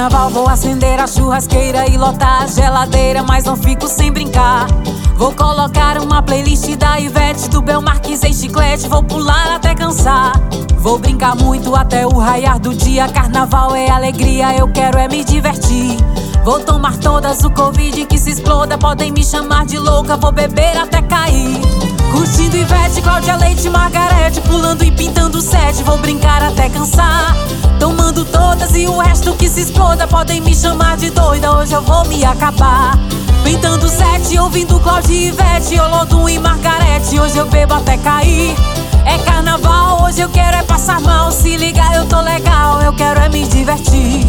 carnaval vou acender a churrasqueira e lotar a geladeira, mas não fico sem brincar. Vou colocar uma playlist da Ivete, do Belmarques em chiclete, vou pular até cansar. Vou brincar muito até o raiar do dia. Carnaval é alegria, eu quero é me divertir. Vou tomar todas o Covid que se exploda, podem me chamar de louca, vou beber até cair. Curtindo Ivete, Cláudia Leite, Margarete, pulando e pintando sete, vou brincar até cansar. Tomando todas e o resto que se exploda, podem me chamar de doida, hoje eu vou me acabar. Pintando sete, ouvindo Cláudia e Ivete, Olodum e Margarete, hoje eu bebo até cair. É carnaval, hoje eu quero é passar mal, se ligar eu tô legal, eu quero é me divertir.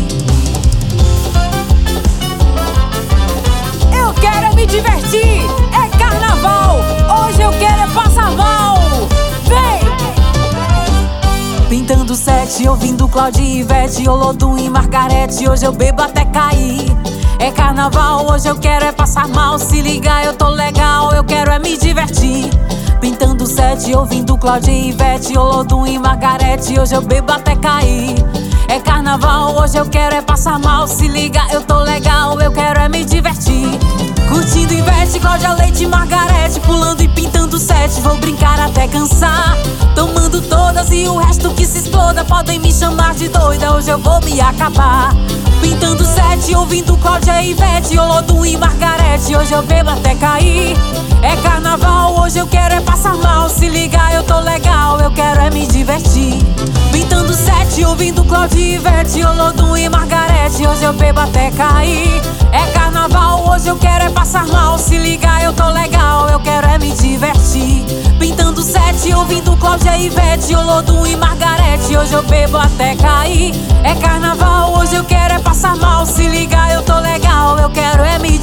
Eu quero é me divertir, é carnaval, hoje eu quero é passar mal. Vem! Pintando sete, ouvindo Cláudia e Ivete, Olodum e Margarete, hoje eu bebo até cair. É carnaval, hoje eu quero é passar mal, se ligar eu tô legal, eu quero é me divertir. Pintando sete, ouvindo Cláudia e Ivete, Olodum e Margarete, hoje eu bebo até cair. É carnaval, hoje eu quero é passar mal, se liga, eu tô legal, eu quero é me divertir. Curtindo Ivete, Cláudia Leite, Margarete, pulando e pintando sete, vou brincar até cansar. Tomando todas e o resto que se exploda, podem me chamar de doida, hoje eu vou me acabar. Pintando sete, ouvindo Cláudia e Ivete, Olodum e Margarete, hoje eu bebo até cair. É carnaval, hoje eu quero é passar mal, se ligar eu tô legal, eu quero é me divertir. Pintando sete, ouvindo Cláudia e Ivete, Olodum e Margarete, hoje eu bebo até cair. É carnaval, hoje eu quero é passar mal, se ligar eu tô legal, eu quero é me divertir. Pintando sete, ouvindo Cláudia e Ivete, Olodum e Margarete, hoje eu bebo até cair. É carnaval, hoje eu quero é passar mal, se ligar eu tô legal, eu quero é me